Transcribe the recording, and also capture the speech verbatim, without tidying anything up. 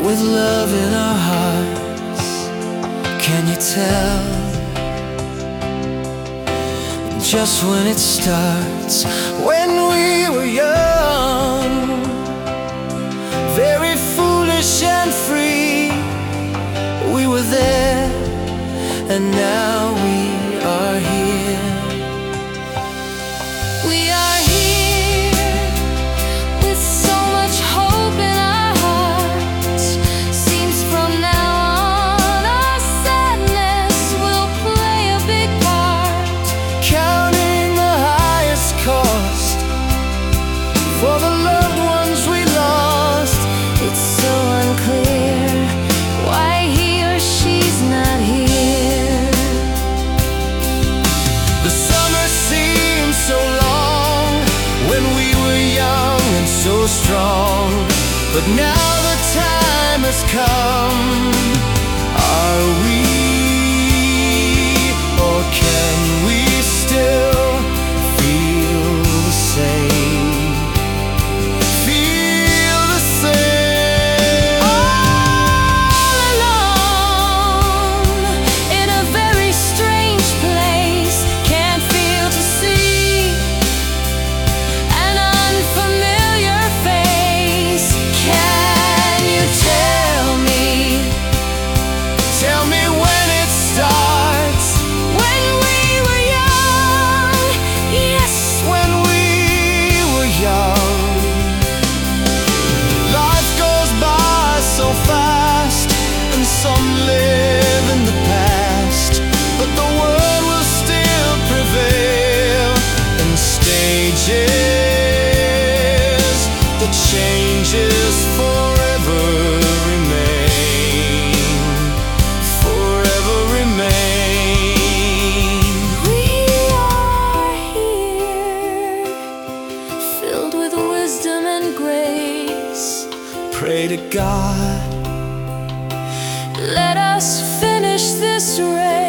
with love in our hearts. Can you tell? Just when it starts, when we were young, very foolish and free, we were there, and now we are here. We are here with so much hope in our hearts. Seems from now on our sadness will play a big part. Counting the highest cost for the loved ones we lost. It's so unclear why he or she's not here. The summer seems so long when we were young and so strong, but now the time has come. Are we, or can we still feel the same? Feel the same. All alone in a very strange place, can't feel to see an unfamiliar face. Can you tell me, Tell me when it starts. when we were young? Yes, When we were young, life goes by so fast, and some live in the past, but the word will still prevail in stages. The changes forever remain, forever remain. we are here, filled with wisdom and grace. Pray to God, Let us finish this race.